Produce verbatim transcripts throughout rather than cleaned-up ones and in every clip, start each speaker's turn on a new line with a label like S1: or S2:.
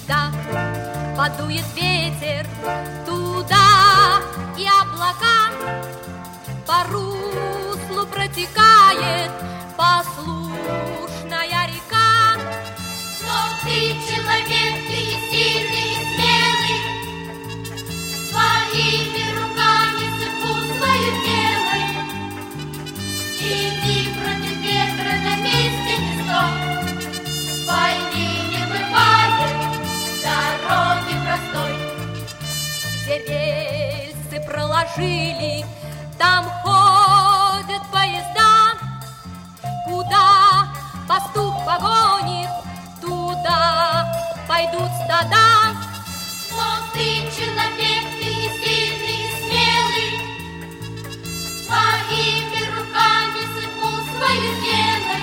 S1: куда подует ветер, туда и облака по руслу протекает послушная река.
S2: Но ты человек, ты сильный и смелый, своими руками судьбу свою делай. Иди против ветра, на месте не стой, в войне не бывает дороги простой.
S1: Где рельсы проложили, там ходят поезда, куда пастух погонит, туда пойдут стада.
S2: Но ты человек, ты сильный и смелый, своими руками судьбу свою делай.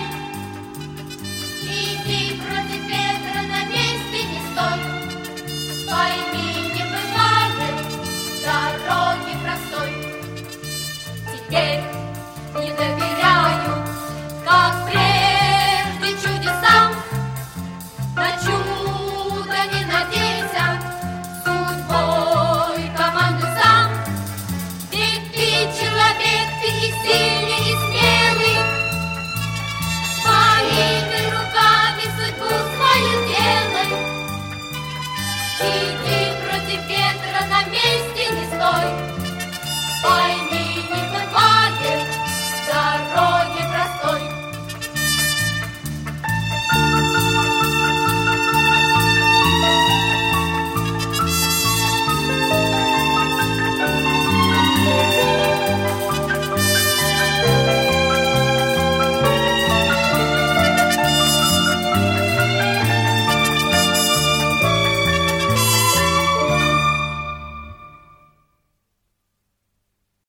S2: Иди против ветра, на месте не стой, пойми, не бывает дороги простой.
S1: Теперь не доверяю, как прежде, чудесам, на чудо не надейся, судьбой командуй сам. Ведь ты человек, ты и сильный, и смелый,
S2: Своими руками судьбу свою делай.
S1: иди против ветра, на месте